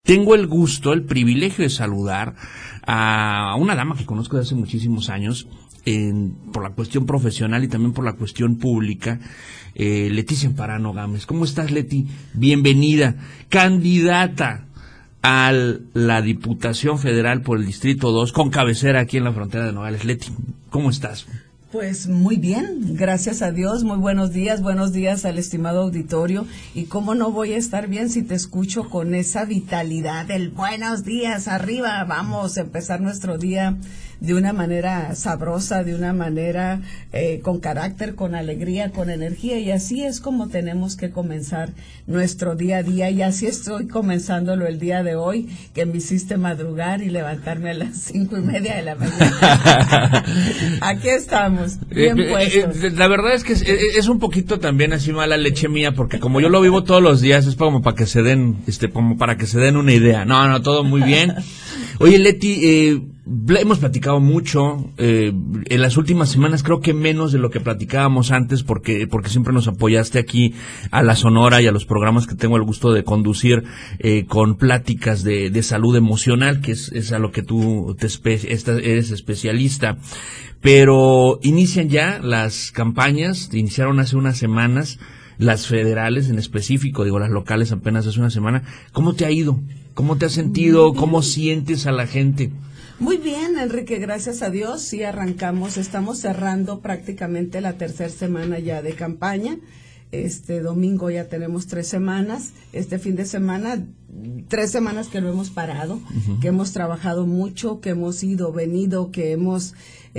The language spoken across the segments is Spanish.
tengo el gusto, el privilegio de saludar a una dama que conozco desde hace muchísimos años, por la cuestión profesional y también por la cuestión pública, Leticia Amparano Gámez. ¿Cómo estás, Leti? Bienvenida, candidata a la Diputación Federal por el Distrito 2, con cabecera aquí en la frontera de Nogales. Leti, ¿cómo estás? Pues muy bien, gracias a Dios, muy buenos días al estimado auditorio, y cómo no voy a estar bien si te escucho con esa vitalidad del buenos días, arriba, vamos a empezar nuestro día de una manera sabrosa, de una manera con carácter, con alegría, con energía, y así es como tenemos que comenzar nuestro día a día, y así estoy comenzándolo el día de hoy, que me hiciste madrugar y levantarme a las 5:30 de la mañana. Aquí estamos, bien puestos. La verdad es que es un poquito también así mala leche mía, porque como yo lo vivo todos los días, es como para que se den, como para que se den una idea. No, todo muy bien. Oye, Leti, hemos platicado mucho en las últimas semanas, creo que menos de lo que platicábamos antes, porque siempre nos apoyaste aquí a La Sonora y a los programas que tengo el gusto de conducir con pláticas de salud emocional, que es a lo que tú eres especialista. Pero inician ya las campañas, iniciaron hace unas semanas, las federales en específico, las locales apenas hace una semana. ¿Cómo te ha ido? ¿Cómo te has sentido? ¿Cómo sientes a la gente? Muy bien, Enrique, gracias a Dios, sí arrancamos, estamos cerrando prácticamente la tercera semana ya de campaña. Este domingo ya tenemos 3 semanas, este fin de semana 3 semanas que lo hemos parado, que hemos trabajado mucho, que hemos ido, venido, que hemos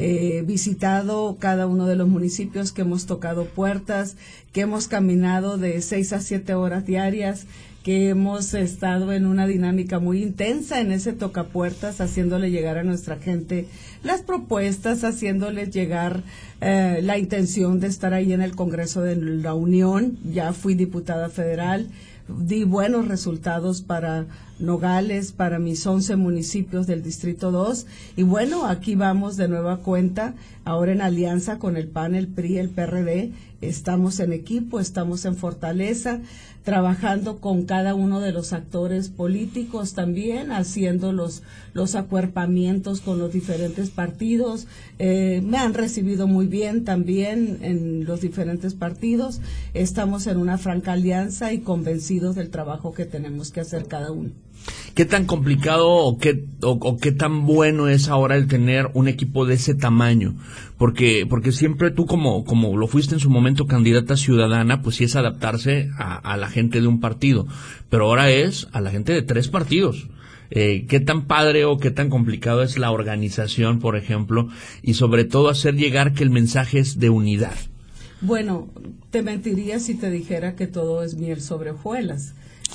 visitado cada uno de los municipios, que hemos tocado puertas, que hemos caminado de 6 a 7 horas diarias, que hemos estado en una dinámica muy intensa en ese tocapuertas, haciéndole llegar a nuestra gente las propuestas, haciéndoles llegar la intención de estar ahí en el Congreso de la Unión. Ya fui diputada federal, di buenos resultados para Nogales, para mis 11 municipios del Distrito 2, y bueno, aquí vamos de nueva cuenta, ahora en alianza con el PAN, el PRI, el PRD, estamos en equipo, estamos en fortaleza, trabajando con cada uno de los actores políticos también, haciendo los acuerpamientos con los diferentes partidos. Me han recibido muy bien también en los diferentes partidos. Estamos en una franca alianza y convencidos del trabajo que tenemos que hacer cada uno. ¿Qué tan complicado o qué tan bueno es ahora el tener un equipo de ese tamaño? Porque siempre tú como lo fuiste en su momento candidata ciudadana, pues sí es adaptarse a la gente de un partido, pero ahora es a la gente de 3 partidos. ¿Qué tan padre o qué tan complicado es la organización, por ejemplo, y sobre todo hacer llegar que el mensaje es de unidad? Bueno, te mentiría si te dijera que todo es miel sobre hojuelas.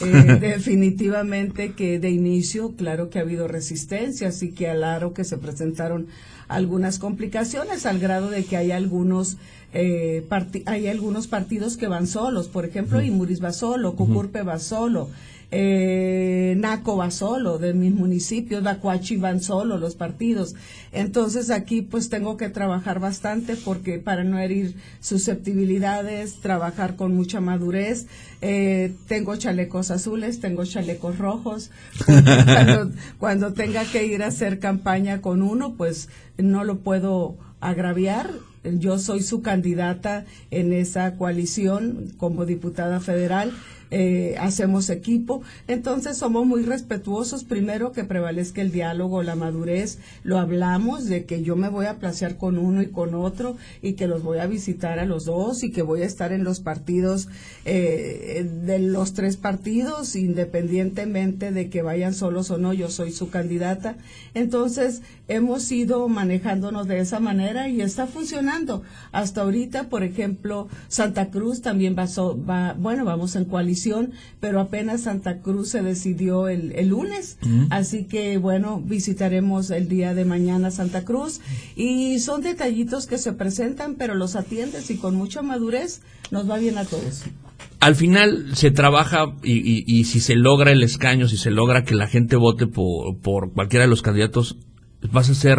Definitivamente que de inicio, claro que ha habido resistencias y que claro que se presentaron algunas complicaciones al grado de que hay algunos partidos que van solos, por ejemplo, Imuris va solo, Cucurpe va solo, Naco va solo, de mis municipios, Bacuachi van solo los partidos. Entonces aquí pues tengo que trabajar bastante porque para no herir susceptibilidades, trabajar con mucha madurez. Tengo chalecos azules, tengo chalecos rojos. Cuando tenga que ir a hacer campaña con uno, pues no lo puedo agraviar. Yo soy su candidata en esa coalición como diputada federal. Hacemos equipo, entonces somos muy respetuosos, primero que prevalezca el diálogo, la madurez, lo hablamos de que yo me voy a placear con uno y con otro y que los voy a visitar a los dos y que voy a estar en los partidos de los 3 partidos, independientemente de que vayan solos o no, yo soy su candidata. Entonces hemos ido manejándonos de esa manera y está funcionando. Hasta ahorita, por ejemplo, Santa Cruz también vamos en coalición, pero apenas Santa Cruz se decidió el lunes, así que bueno, visitaremos el día de mañana Santa Cruz, y son detallitos que se presentan, pero los atiendes y con mucha madurez nos va bien a todos. Al final se trabaja y si se logra el escaño, si se logra que la gente vote por cualquiera de los candidatos, vas a ser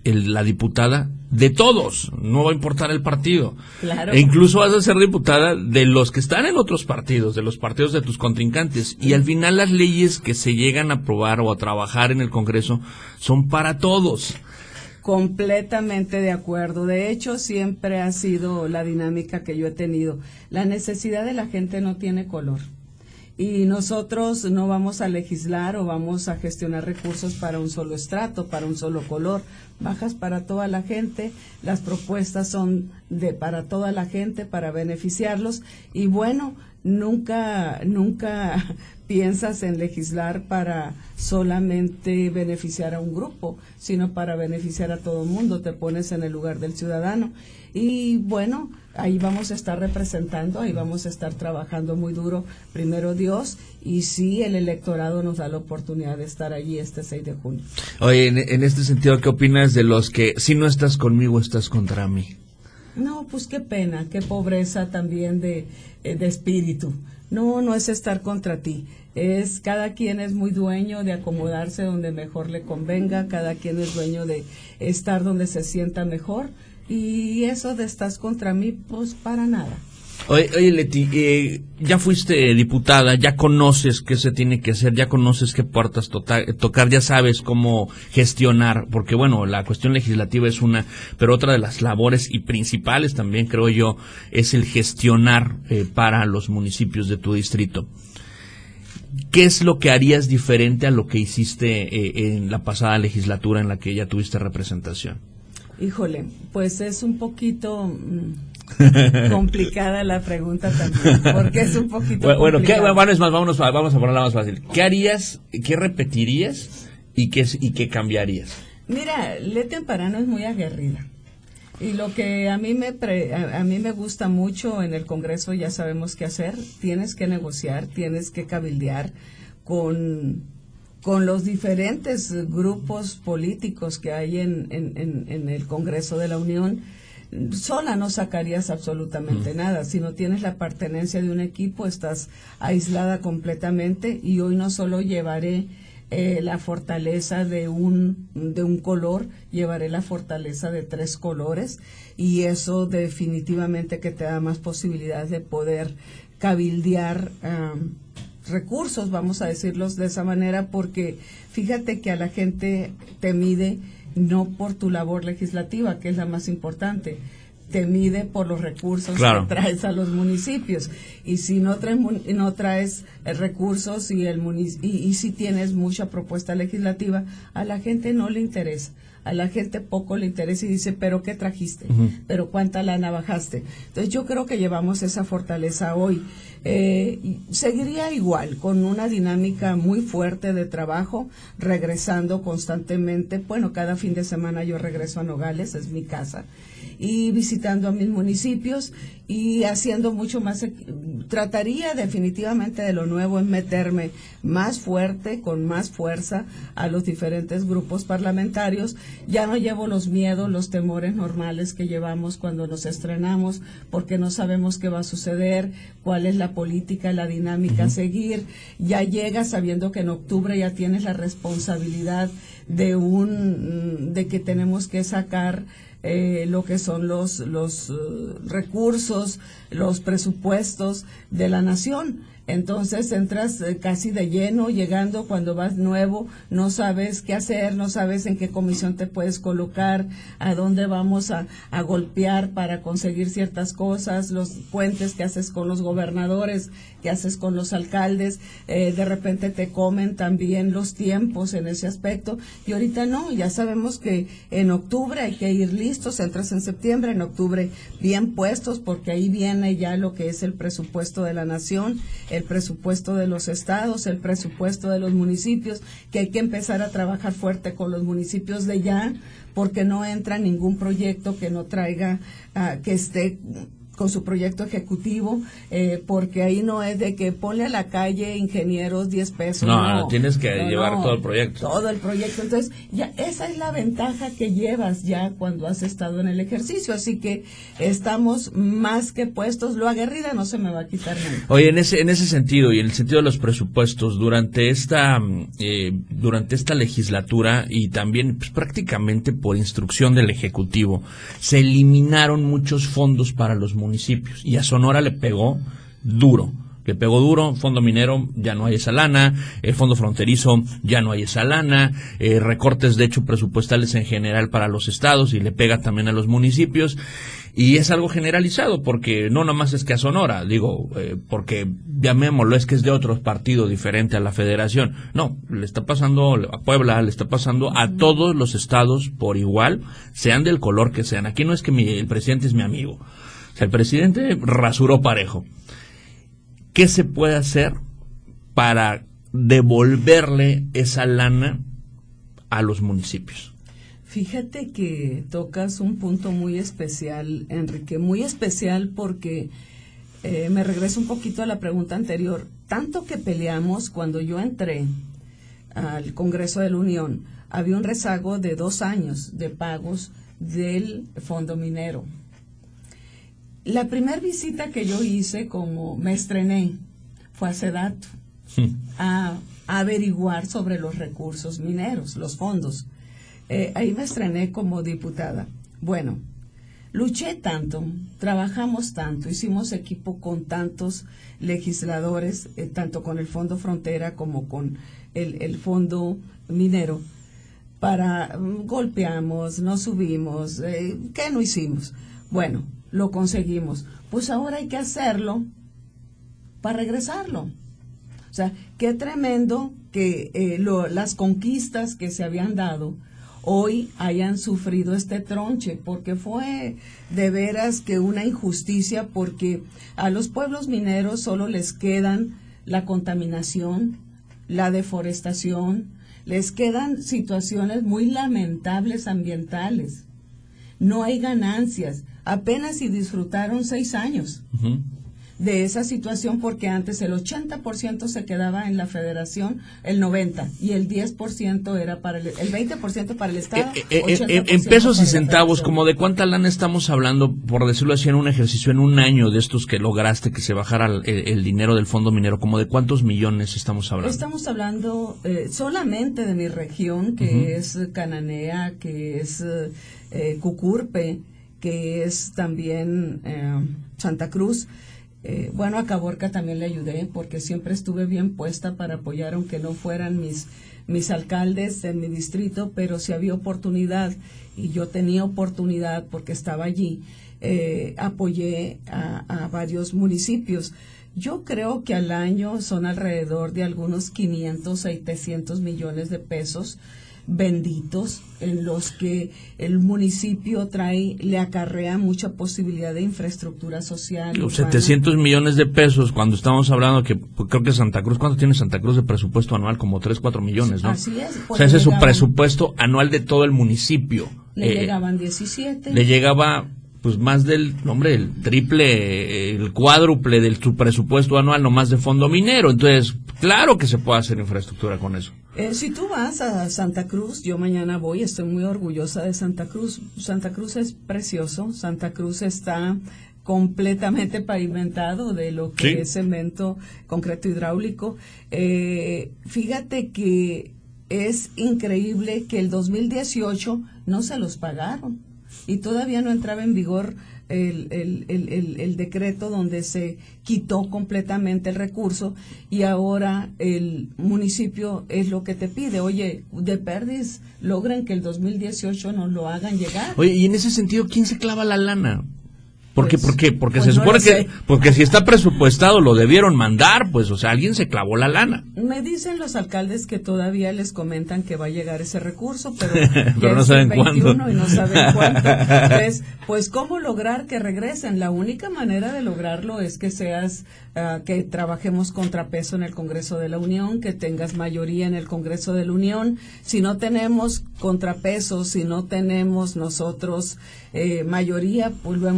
la diputada de todos, no va a importar el partido. Claro. E incluso vas a ser diputada de los que están en otros partidos, de los partidos de tus contrincantes. Y al final las leyes que se llegan a aprobar o a trabajar en el Congreso son para todos. Completamente de acuerdo. De hecho, siempre ha sido la dinámica que yo he tenido. La necesidad de la gente no tiene color. Y nosotros no vamos a legislar o vamos a gestionar recursos para un solo estrato, para un solo color. Bajas para toda la gente, las propuestas son para toda la gente, para beneficiarlos. Y bueno, nunca piensas en legislar para solamente beneficiar a un grupo, sino para beneficiar a todo el mundo. Te pones en el lugar del ciudadano. Y bueno, ahí vamos a estar representando, ahí vamos a estar trabajando muy duro, primero Dios, y sí, el electorado nos da la oportunidad de estar allí este 6 de junio. Oye, en este sentido, ¿qué opinas de los que si no estás conmigo, estás contra mí? No, pues qué pena, qué pobreza también de espíritu. No es estar contra ti. Cada quien es muy dueño de acomodarse donde mejor le convenga, cada quien es dueño de estar donde se sienta mejor. Y eso de estás contra mí, pues para nada. Oye Leti, ya fuiste diputada, ya conoces qué se tiene que hacer, ya conoces qué puertas tocar, ya sabes cómo gestionar, porque bueno, la cuestión legislativa es una, pero otra de las labores y principales también creo yo es el gestionar para los municipios de tu distrito. ¿Qué es lo que harías diferente a lo que hiciste en la pasada legislatura en la que ya tuviste representación? Híjole, pues es un poquito complicada la pregunta también, porque es un poquito complicada. Bueno, es más, vamos a ponerla más fácil. ¿Qué harías, qué repetirías y qué cambiarías? Mira, Leti Amparano es muy aguerrida. Y lo que a mí me gusta mucho en el Congreso, ya sabemos qué hacer, tienes que negociar, tienes que cabildear con los diferentes grupos políticos que hay en el Congreso de la Unión. Sola no sacarías absolutamente nada. Si no tienes la pertenencia de un equipo, estás aislada completamente. Y hoy no solo llevaré la fortaleza de un color, llevaré la fortaleza de 3 colores, y eso definitivamente que te da más posibilidades de poder cabildear recursos, vamos a decirlos de esa manera, porque fíjate que a la gente te mide no por tu labor legislativa, que es la más importante, te mide por los recursos que traes a los municipios. Y si no traes recursos y si tienes mucha propuesta legislativa, a la gente no le interesa. A la gente poco le interesa y dice, ¿pero qué trajiste? ¿Pero cuánta lana bajaste? Entonces yo creo que llevamos esa fortaleza hoy. Seguiría igual, con una dinámica muy fuerte de trabajo, regresando constantemente. Bueno, cada fin de semana yo regreso a Nogales, es mi casa, y visitando a mis municipios y haciendo mucho más. Trataría definitivamente de lo nuevo en meterme más fuerte, con más fuerza a los diferentes grupos parlamentarios. Ya no llevo los miedos, los temores normales que llevamos cuando nos estrenamos, porque no sabemos qué va a suceder, cuál es la política, la dinámica a seguir. Ya llegas sabiendo que en octubre ya tienes la responsabilidad de que tenemos que sacar lo que son los recursos, los presupuestos de la nación. Entonces entras casi de lleno, llegando cuando vas nuevo, no sabes qué hacer, no sabes en qué comisión te puedes colocar, a dónde vamos a golpear para conseguir ciertas cosas, los puentes que haces con los gobernadores, que haces con los alcaldes, de repente te comen también los tiempos en ese aspecto, y ahorita no, ya sabemos que en octubre hay que ir listos, entras en septiembre, en octubre bien puestos, porque ahí viene ya lo que es el presupuesto de la nación, el presupuesto de los estados, el presupuesto de los municipios, que hay que empezar a trabajar fuerte con los municipios de ya, porque no entra ningún proyecto que no traiga, que esté con su proyecto ejecutivo, porque ahí no es de que ponle a la calle ingenieros 10 pesos. No, tienes que llevar todo el proyecto. Todo el proyecto. Entonces, ya esa es la ventaja que llevas ya cuando has estado en el ejercicio. Así que estamos más que puestos. Lo aguerrida no se me va a quitar nunca. Oye, en ese sentido y en el sentido de los presupuestos, durante esta legislatura y también pues, prácticamente por instrucción del Ejecutivo, se eliminaron muchos fondos para los municipios y a Sonora le pegó duro. Fondo minero, ya no hay esa lana, el fondo fronterizo, ya no hay esa lana, recortes de hecho presupuestales en general para los estados y le pega también a los municipios. Y es algo generalizado, porque no nomás es que a Sonora, porque llamémoslo, es que es de otro partido diferente a la federación. No, le está pasando a Puebla, le está pasando a todos los estados por igual, sean del color que sean. Aquí no es que el presidente es mi amigo. O sea, el presidente rasuró parejo. ¿Qué se puede hacer para devolverle esa lana a los municipios? Fíjate que tocas un punto muy especial, Enrique, muy especial porque me regreso un poquito a la pregunta anterior. Tanto que peleamos cuando yo entré al Congreso de la Unión, había un rezago de 2 años de pagos del fondo minero. La primera visita que yo hice, como me estrené, fue a Sedato a averiguar sobre los recursos mineros, los fondos. Ahí me estrené como diputada. Bueno, luché tanto, trabajamos tanto, hicimos equipo con tantos legisladores, tanto con el Fondo Frontera como con el Fondo Minero, golpeamos, nos subimos, ¿qué no hicimos? Bueno, lo conseguimos. Pues ahora hay que hacerlo para regresarlo. O sea, qué tremendo que las conquistas que se habían dado hoy hayan sufrido este tronche, porque fue de veras que una injusticia, porque a los pueblos mineros solo les quedan la contaminación, la deforestación, les quedan situaciones muy lamentables ambientales. No hay ganancias. Apenas si disfrutaron 6 años de esa situación, porque antes el 80% se quedaba en la federación, el 90%, y el 10% era para el 20% para el Estado. En pesos y centavos, ¿como de cuánta lana estamos hablando, por decirlo así, en un ejercicio, en un año de estos que lograste que se bajara el dinero del fondo minero? ¿Como de cuántos millones estamos hablando? Estamos hablando solamente de mi región, que es Cananea, que es Cucurpe, que es también Santa Cruz. Bueno, a Caborca también le ayudé porque siempre estuve bien puesta para apoyar, aunque no fueran mis alcaldes en mi distrito, pero si había oportunidad y yo tenía oportunidad porque estaba allí, apoyé a varios municipios. Yo creo que al año son alrededor de algunos 500, 700 millones de pesos benditos, en los que el municipio le acarrea mucha posibilidad de infraestructura social. 700 millones de pesos, cuando estamos hablando que creo que Santa Cruz, ¿cuánto tiene Santa Cruz de presupuesto anual? Como 3, 4 millones, ¿no? Así es. O sea, ese es su presupuesto anual de todo el municipio. Le llegaban 17. Le llegaba pues más el triple, el cuádruple de su presupuesto anual nomás de fondo minero. Entonces, claro que se puede hacer infraestructura con eso. Si tú vas a Santa Cruz, yo mañana voy, estoy muy orgullosa de Santa Cruz. Santa Cruz es precioso, Santa Cruz está completamente pavimentado de lo que es cemento, concreto hidráulico. Fíjate que es increíble que el 2018 no se los pagaron y todavía no entraba en vigor el decreto donde se quitó completamente el recurso, y ahora el municipio es lo que te pide: oye, de perdiz, logren que el 2018 nos lo hagan llegar. Oye, y en ese sentido, ¿quién se clava la lana? ¿Por qué? Porque pues se no supone que, porque si está presupuestado lo debieron mandar, pues, o sea, alguien se clavó la lana. Me dicen los alcaldes que todavía les comentan que va a llegar ese recurso, pero, pero no saben cuándo. Y no saben cuánto. Entonces, pues, ¿cómo lograr que regresen? La única manera de lograrlo es que que trabajemos contrapeso en el Congreso de la Unión, que tengas mayoría en el Congreso de la Unión. Si no tenemos contrapeso, si no tenemos nosotros mayoría, pues lo hemos visto.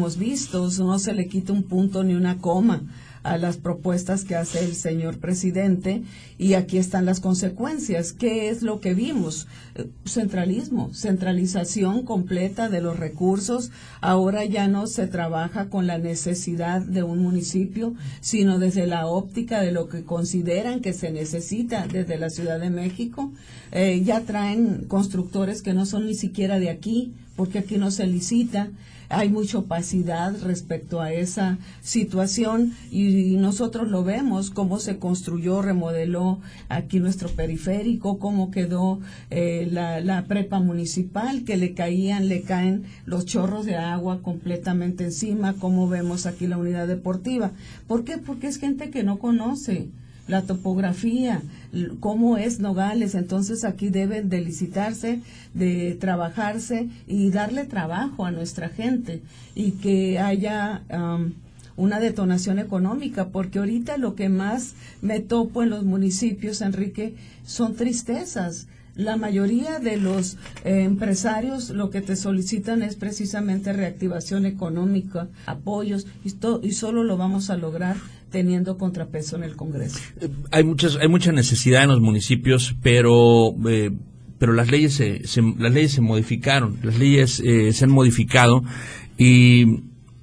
honestos, no se le quita un punto ni una coma a las propuestas que hace el señor presidente, y aquí están las consecuencias. ¿Qué es lo que vimos? Centralismo, centralización completa de los recursos. Ahora ya no se trabaja con la necesidad de un municipio, sino desde la óptica de lo que consideran que se necesita desde la Ciudad de México. Ya traen constructores que no son ni siquiera de aquí, porque aquí no se licita. Hay mucha opacidad respecto a esa situación, y nosotros lo vemos, cómo se construyó, remodeló aquí nuestro periférico, cómo quedó la prepa municipal, que le caen los chorros de agua completamente encima, cómo vemos aquí la unidad deportiva. ¿Por qué? Porque es gente que no conoce la topografía, cómo es Nogales. Entonces aquí deben de licitarse, de trabajarse y darle trabajo a nuestra gente, y que haya una detonación económica, porque ahorita lo que más me topo en los municipios, Enrique, son tristezas. La mayoría de los empresarios lo que te solicitan es precisamente reactivación económica, apoyos, y solo lo vamos a lograr teniendo contrapeso en el Congreso. Hay mucha necesidad en los municipios, pero las leyes se modificaron, las leyes se han modificado, y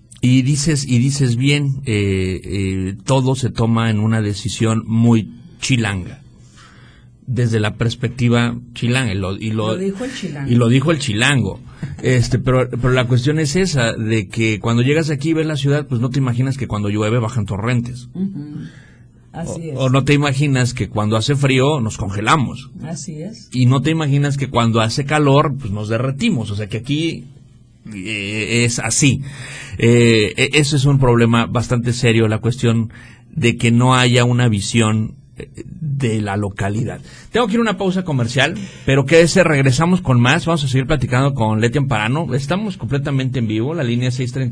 dices bien, todo se toma en una decisión muy chilanga, desde la perspectiva chilanga, y lo dijo el chilango. Y lo dijo el chilango. Pero la cuestión es esa, de que cuando llegas aquí y ves la ciudad, pues no te imaginas que cuando llueve bajan torrentes. Uh-huh. Así es. O no te imaginas que cuando hace frío nos congelamos. Así es. Y no te imaginas que cuando hace calor, pues nos derretimos. O sea que aquí es así. Eso es un problema bastante serio, la cuestión de que no haya una visión de la localidad. Tengo que ir a una pausa comercial, pero quédese, regresamos con más. Vamos a seguir platicando con Leti Amparano. Estamos completamente en vivo, la línea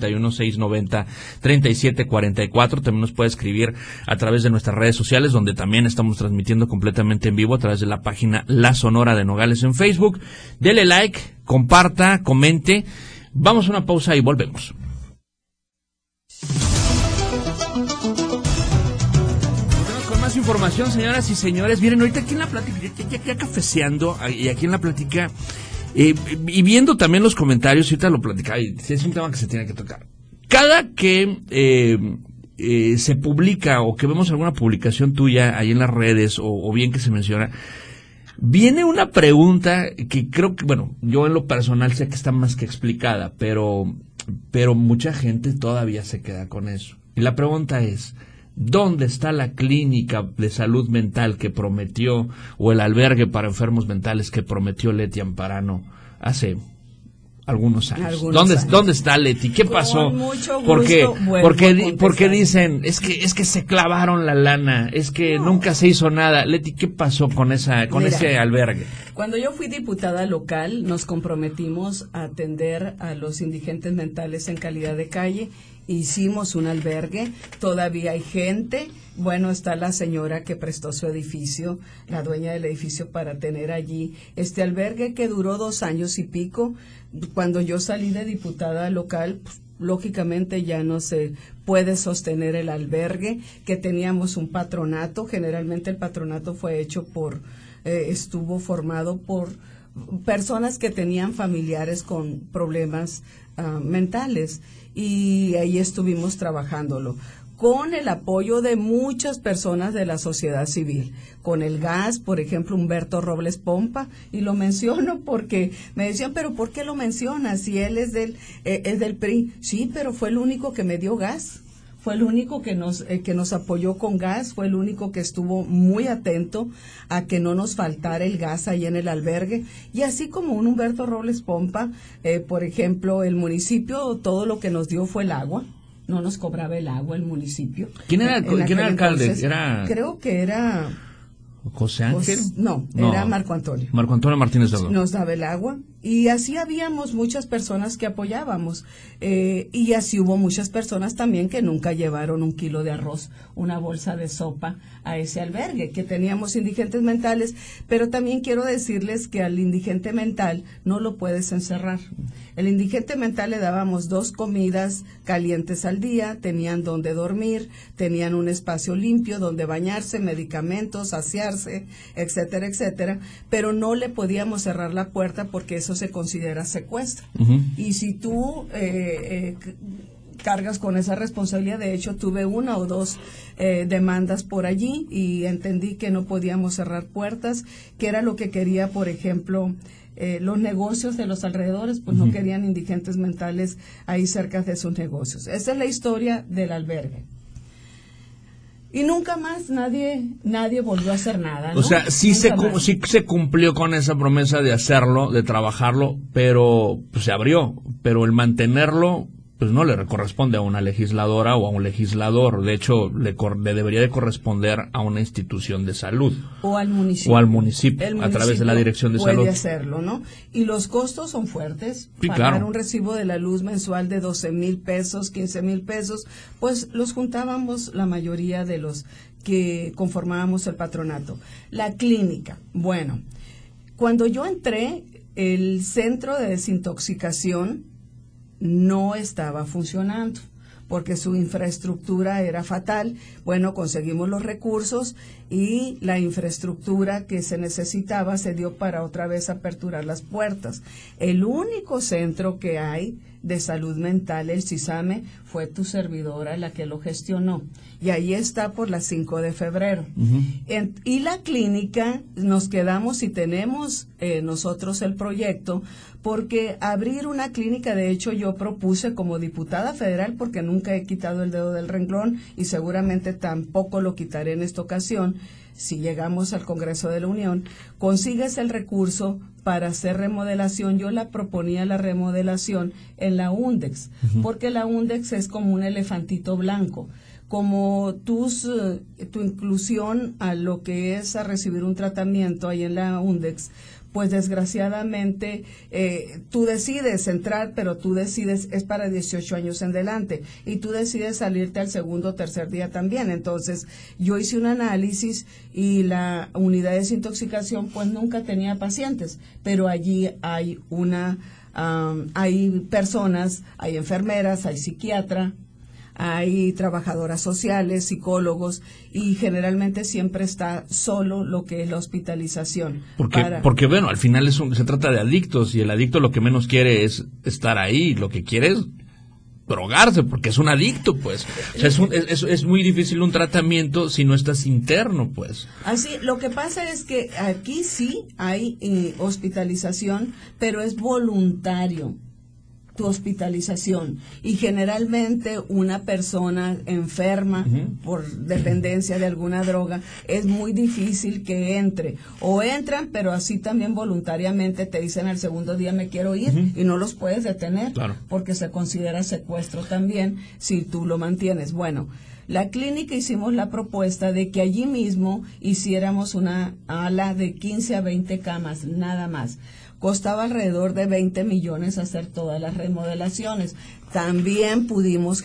631-690-3744. También nos puede escribir a través de nuestras redes sociales, donde también estamos transmitiendo completamente en vivo a través de la página La Sonora de Nogales en Facebook. Dele like, comparta, comente. Vamos a una pausa y volvemos. Más información, señoras y señores. Miren, ahorita aquí en la plática, ya cafeceando, y aquí en la plática, y viendo también los comentarios, ahorita lo platicaba, y es un tema que se tiene que tocar. Cada que se publica, o que vemos alguna publicación tuya ahí en las redes, o bien que se menciona, viene una pregunta que creo que, bueno, yo en lo personal sé que está más que explicada, pero mucha gente todavía se queda con eso. Y la pregunta es: ¿dónde está la clínica de salud mental que prometió, o el albergue para enfermos mentales que prometió Leti Amparano hace algunos años? ¿Dónde está Leti? ¿Qué pasó? Con mucho gusto. Porque dicen, es que se clavaron la lana, es que nunca se hizo nada. Leti, ¿qué pasó con ese albergue? Cuando yo fui diputada local, nos comprometimos a atender a los indigentes mentales en calidad de calle. Hicimos un albergue, todavía hay gente. Bueno, está la señora que prestó su edificio, la dueña del edificio, para tener allí este albergue, que duró 2 años y pico. Cuando yo salí de diputada local, pues, lógicamente ya no se puede sostener el albergue, que teníamos un patronato. Generalmente el patronato fue hecho estuvo formado por personas que tenían familiares con problemas mentales, y ahí estuvimos trabajándolo con el apoyo de muchas personas de la sociedad civil, con el gas, por ejemplo, Humberto Robles Pompa, y lo menciono porque me decían, pero ¿por qué lo mencionas si él es del PRI? Sí, pero fue el único que me dio gas. Fue el único que nos apoyó con gas, fue el único que estuvo muy atento a que no nos faltara el gas ahí en el albergue. Y así como un Humberto Robles Pompa, por ejemplo, el municipio, todo lo que nos dio fue el agua. No nos cobraba el agua el municipio. ¿Quién era alcalde? Creo que era ¿José Ángel? No, era Marco Antonio. Marco Antonio Martínez de Aldo. Nos daba el agua y así habíamos muchas personas que apoyábamos y así hubo muchas personas también que nunca llevaron 1 kilo de arroz, una bolsa de sopa a ese albergue, que teníamos indigentes mentales, pero también quiero decirles que al indigente mental no lo puedes encerrar. El indigente mental le dábamos 2 comidas calientes al día, tenían donde dormir, tenían un espacio limpio donde bañarse, medicamentos, asearse, etcétera, etcétera, pero no le podíamos cerrar la puerta porque eso se considera secuestro. Y si tú cargas con esa responsabilidad, de hecho tuve 1 o 2 demandas por allí y entendí que no podíamos cerrar puertas, que era lo que quería, por ejemplo, los negocios de los alrededores, pues no querían indigentes mentales ahí cerca de sus negocios. Esa es la historia del albergue. Y nunca más nadie volvió a hacer nada, ¿no? O sea, sí se cumplió con esa promesa de hacerlo, de trabajarlo, pero pues, se abrió. Pero el mantenerlo, pues no le corresponde a una legisladora o a un legislador. De hecho, le debería de corresponder a una institución de salud. O al municipio. O al municipio, a través de la Dirección de Salud. Puede hacerlo, ¿no? Y los costos son fuertes. Sí, pagar claro. un recibo de la luz mensual de 12,000 pesos, 15,000 pesos, pues los juntábamos la mayoría de los que conformábamos el patronato. La clínica, bueno, cuando yo entré, el centro de desintoxicación no estaba funcionando porque su infraestructura era fatal. Bueno, conseguimos los recursos y la infraestructura que se necesitaba se dio para otra vez aperturar las puertas. El único centro que hay de salud mental, el CISAME, fue tu servidora la que lo gestionó. Y ahí está por la 5 de febrero. Y la clínica, nos quedamos y tenemos nosotros el proyecto, porque abrir una clínica, de hecho yo propuse como diputada federal, porque nunca he quitado el dedo del renglón y seguramente tampoco lo quitaré en esta ocasión, si llegamos al Congreso de la Unión, consigues el recurso para hacer remodelación. Yo la proponía la remodelación en la UNDEX, porque la UNDEX es como un elefantito blanco. Como tu inclusión a lo que es a recibir un tratamiento ahí en la UNDEX, pues desgraciadamente tú decides entrar, pero tú decides, es para 18 años en adelante, y tú decides salirte al segundo o tercer día también. Entonces, yo hice un análisis y la unidad de desintoxicación pues nunca tenía pacientes, pero allí hay hay personas, hay enfermeras, hay psiquiatra, hay trabajadoras sociales, psicólogos, y generalmente siempre está solo lo que es la hospitalización. Porque bueno, al final se trata de adictos, y el adicto lo que menos quiere es estar ahí, lo que quiere es drogarse, porque es un adicto, pues. O sea, es muy difícil un tratamiento si no estás interno, pues. Así, lo que pasa es que aquí sí hay hospitalización, pero es voluntario tu hospitalización, y generalmente una persona enferma por dependencia de alguna droga es muy difícil que entre, o entran pero así también voluntariamente te dicen al segundo día me quiero ir, y no los puedes detener, claro, porque se considera secuestro también si tú lo mantienes. Bueno, la clínica hicimos la propuesta de que allí mismo hiciéramos una ala de 15 a 20 camas, nada más. Costaba alrededor de 20 millones hacer todas las remodelaciones. También pudimos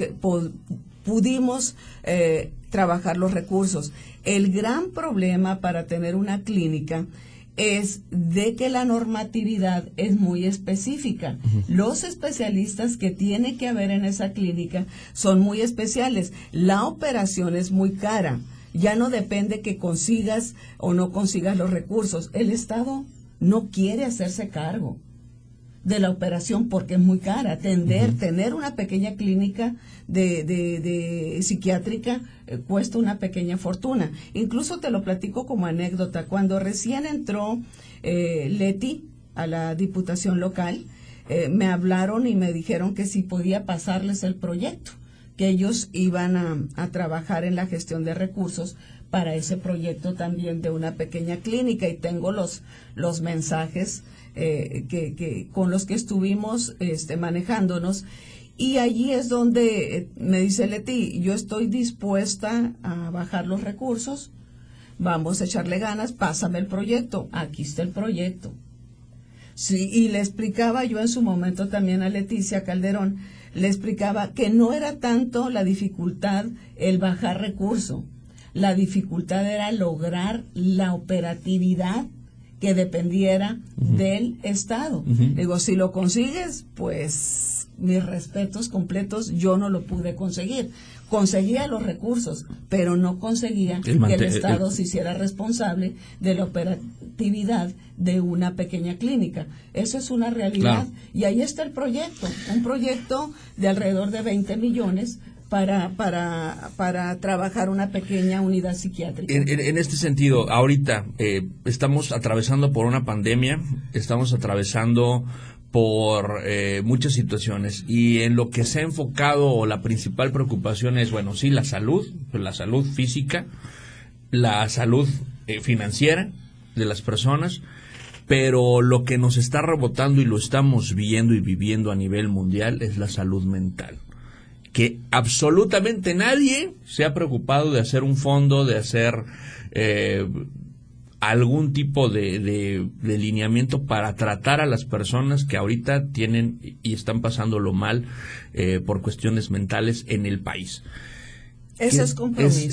trabajar los recursos. El gran problema para tener una clínica es de que la normatividad es muy específica. Los especialistas que tiene que haber en esa clínica son muy especiales. La operación es muy cara. Ya no depende que consigas o no consigas los recursos. El Estado no quiere hacerse cargo de la operación porque es muy cara. Tener una pequeña clínica de psiquiátrica cuesta una pequeña fortuna. Incluso te lo platico como anécdota. Cuando recién entró Leti a la diputación local, me hablaron y me dijeron que si podía pasarles el proyecto, que ellos iban a trabajar en la gestión de recursos para ese proyecto también de una pequeña clínica, y tengo los mensajes con los que estuvimos manejándonos, y allí es donde me dice Leti, yo estoy dispuesta a bajar los recursos, vamos a echarle ganas, pásame el proyecto, aquí está el proyecto. Sí, y le explicaba yo en su momento también a Leticia Calderón, le explicaba que no era tanto la dificultad el bajar recurso, la dificultad era lograr la operatividad que dependiera del Estado. Digo, si lo consigues, pues mis respetos completos, yo no lo pude conseguir. Conseguía los recursos, pero no conseguía que el Estado se hiciera responsable de la operatividad de una pequeña clínica. Eso es una realidad. Claro. Y ahí está el proyecto, un proyecto de alrededor de 20 millones para trabajar una pequeña unidad psiquiátrica. En este sentido, ahorita estamos atravesando por una pandemia, estamos atravesando por muchas situaciones, y en lo que se ha enfocado, la principal preocupación es, bueno, sí, la salud física, la salud financiera de las personas, pero lo que nos está rebotando y lo estamos viendo y viviendo a nivel mundial es la salud mental, que absolutamente nadie se ha preocupado de hacer un fondo, de hacer algún tipo de lineamiento para tratar a las personas que ahorita tienen y están pasándolo mal por cuestiones mentales en el país. Eso es compromiso.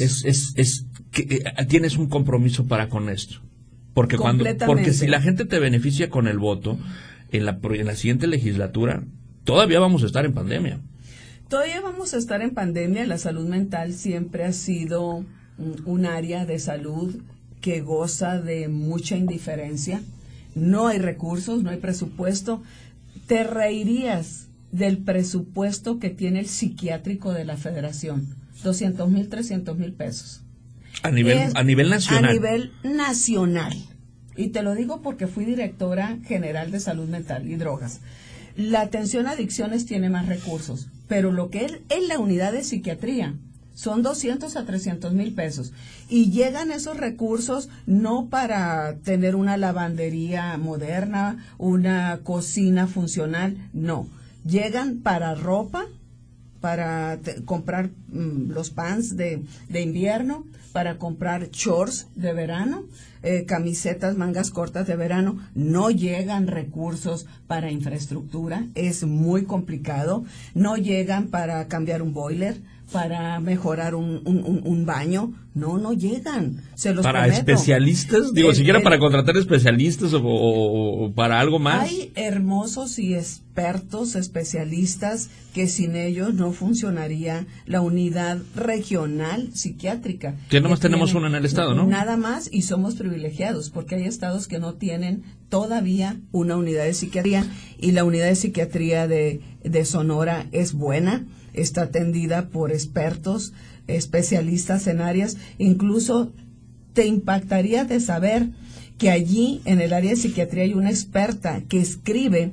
Tienes un compromiso para con esto. Porque si la gente te beneficia con el voto, en la siguiente legislatura, todavía vamos a estar en pandemia. Todavía vamos a estar en pandemia. La salud mental siempre ha sido un área de salud que goza de mucha indiferencia. No hay recursos, no hay presupuesto. Te reirías del presupuesto que tiene el psiquiátrico de la Federación. 200,000, 300,000 pesos. A nivel nacional. A nivel nacional. Y te lo digo porque fui directora general de salud mental y drogas. La atención a adicciones tiene más recursos, pero lo que es la unidad de psiquiatría son 200 a 300,000 pesos. Y llegan esos recursos no para tener una lavandería moderna, una cocina funcional, no. Llegan para ropa, para comprar los pants de invierno, para comprar shorts de verano, camisetas, mangas cortas de verano. No llegan recursos para infraestructura, es muy complicado. No llegan para cambiar un boiler, para mejorar un baño. No llegan, se los para prometo. Especialistas, siquiera para contratar especialistas o para algo más. Hay hermosos y expertos especialistas que sin ellos no funcionaría la unidad regional psiquiátrica. Que nomás tenemos una en el estado, ¿no? Nada más, y somos privilegiados porque hay estados que no tienen todavía una unidad de psiquiatría, y la unidad de psiquiatría de Sonora es buena, está atendida por expertos, especialistas en áreas. Incluso te impactaría de saber que allí en el área de psiquiatría hay una experta que escribe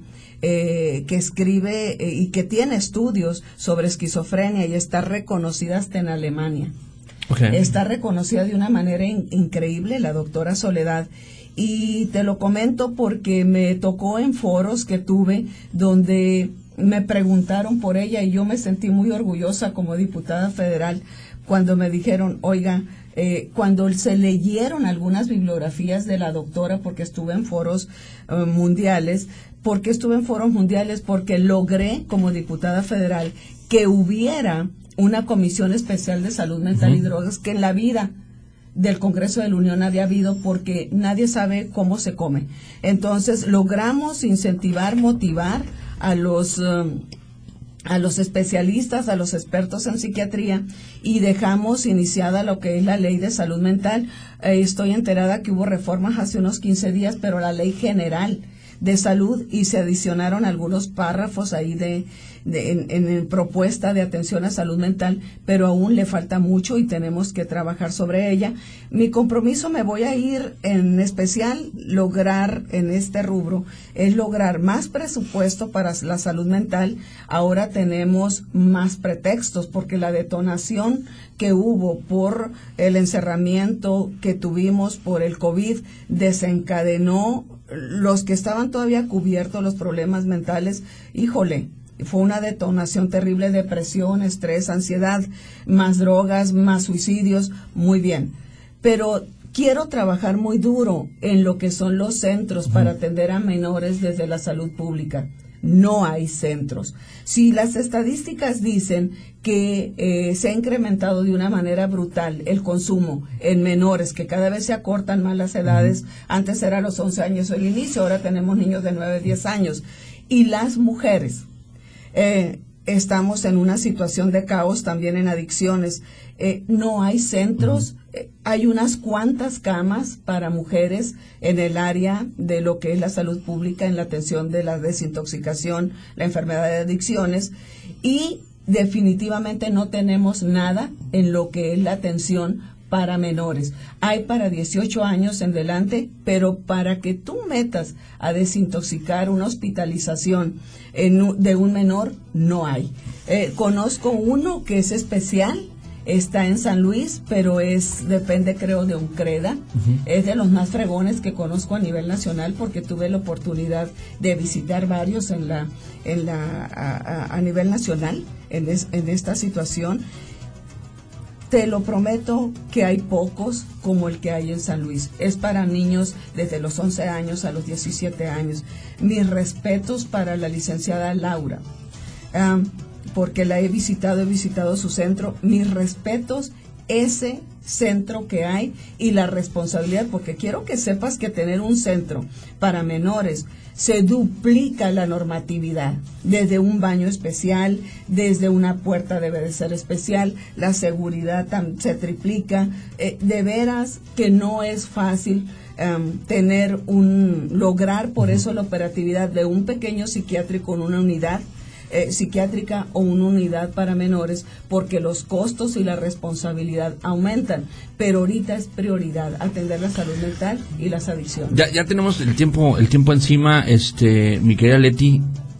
y que tiene estudios sobre esquizofrenia, y está reconocida hasta en Alemania. Okay. Está reconocida de una manera increíble, la doctora Soledad. Y te lo comento porque me tocó en foros que tuve donde me preguntaron por ella, y yo me sentí muy orgullosa como diputada federal cuando me dijeron, oiga, cuando se leyeron algunas bibliografías de la doctora, porque estuve en foros mundiales. ¿Por qué estuve en foros mundiales? Porque logré como diputada federal que hubiera una comisión especial de salud mental y drogas, que en la vida del Congreso de la Unión había habido, porque nadie sabe cómo se come. Entonces logramos incentivar, motivar a los especialistas, a los expertos en psiquiatría, y dejamos iniciada lo que es la ley de salud mental. Estoy enterada que hubo reformas hace unos 15 días, pero la ley general de salud, y se adicionaron algunos párrafos ahí en propuesta de atención a salud mental, pero aún le falta mucho y tenemos que trabajar sobre ella. Mi compromiso, me voy a ir en especial lograr en este rubro, es lograr más presupuesto para la salud mental. Ahora tenemos más pretextos porque la detonación que hubo por el encerramiento que tuvimos por el COVID desencadenó los que estaban todavía cubiertos, los problemas mentales. Híjole, fue una detonación terrible, depresión, estrés, ansiedad, más drogas, más suicidios. Muy bien, pero quiero trabajar muy duro en lo que son los centros para atender a menores desde la salud pública. No hay centros. Si las estadísticas dicen que se ha incrementado de una manera brutal el consumo en menores, que cada vez se acortan más las edades, antes era a los 11 años el inicio, ahora tenemos niños de 9, 10 años, y las mujeres, estamos en una situación de caos también en adicciones. No hay centros, hay unas cuantas camas para mujeres en el área de lo que es la salud pública, en la atención de la desintoxicación, la enfermedad de adicciones, y definitivamente no tenemos nada en lo que es la atención para menores. Hay para 18 años en delante, pero para que tú metas a desintoxicar una hospitalización de un menor, no hay. Conozco uno que es especial, está en San Luis, pero depende creo de UNCREDA. Es de los más fregones que conozco a nivel nacional, porque tuve la oportunidad de visitar varios a nivel nacional en esta situación. Te lo prometo que hay pocos como el que hay en San Luis. Es para niños desde los 11 años a los 17 años. Mis respetos para la licenciada Laura, porque la he visitado su centro. Mis respetos, ese centro que hay y la responsabilidad, porque quiero que sepas que tener un centro para menores se duplica la normatividad, desde un baño especial, desde una puerta debe de ser especial, la seguridad se triplica. De veras que no es fácil lograr por eso la operatividad de un pequeño psiquiátrico en una unidad psiquiátrica o una unidad para menores, porque los costos y la responsabilidad aumentan, pero ahorita es prioridad atender la salud mental y las adicciones. Ya tenemos el tiempo encima, mi querida Leti.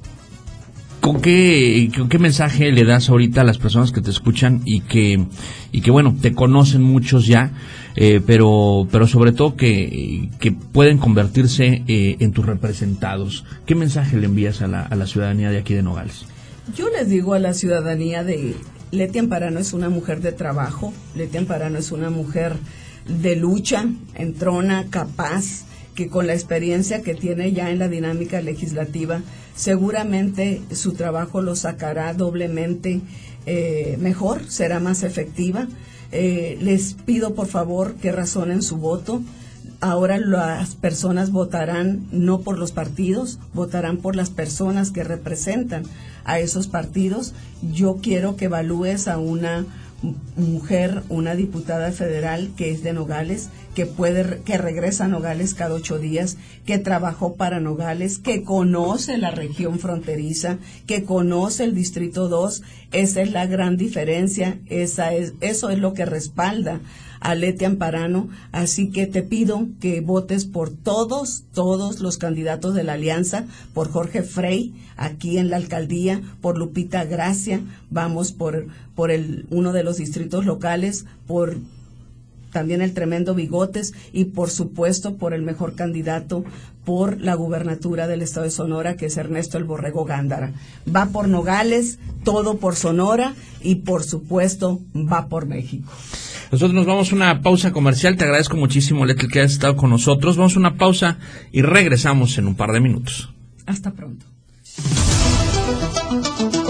¿Con qué mensaje le das ahorita a las personas que te escuchan y que bueno, te conocen muchos ya, pero sobre todo que pueden convertirse en tus representados? ¿Qué mensaje le envías a la ciudadanía de aquí de Nogales? Yo les digo a la ciudadanía Leti Amparano es una mujer de trabajo, Leti Amparano es una mujer de lucha, entrona, capaz, que con la experiencia que tiene ya en la dinámica legislativa, seguramente su trabajo lo sacará doblemente mejor, será más efectiva. Les pido por favor que razonen su voto. Ahora las personas votarán no por los partidos, votarán por las personas que representan a esos partidos. Yo quiero que evalúes a una mujer, una diputada federal que es de Nogales, que regresa a Nogales cada 8 días, que trabajó para Nogales, que conoce la región fronteriza, que conoce el Distrito 2. Esa es la gran diferencia, eso es lo que respalda a Leti Amparano. Así que te pido que votes por todos los candidatos de la alianza, por Jorge Frey aquí en la alcaldía, por Lupita Gracia, vamos por uno de los distritos locales, por también el tremendo Bigotes y por supuesto por el mejor candidato por la gubernatura del estado de Sonora, que es Ernesto el Borrego Gándara. Va por Nogales, todo por Sonora y por supuesto va por México. Nosotros nos vamos a una pausa comercial. Te agradezco muchísimo, Leti, que hayas estado con nosotros. Vamos a una pausa y regresamos en un par de minutos. Hasta pronto.